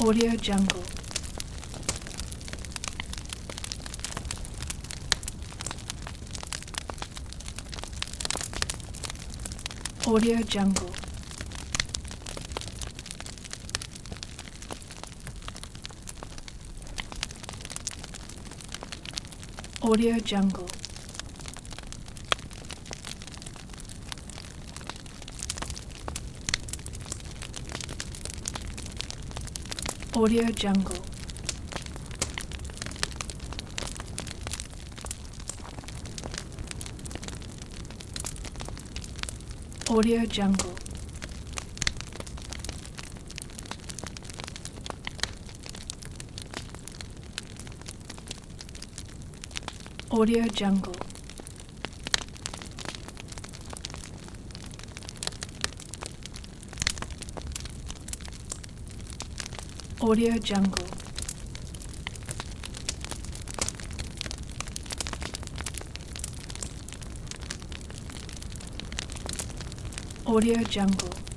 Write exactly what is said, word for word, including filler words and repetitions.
Audio Jungle. Audio Jungle. Audio Jungle. Audio Jungle. Audio Jungle. Audio Jungle. Audio Jungle. Audio Jungle.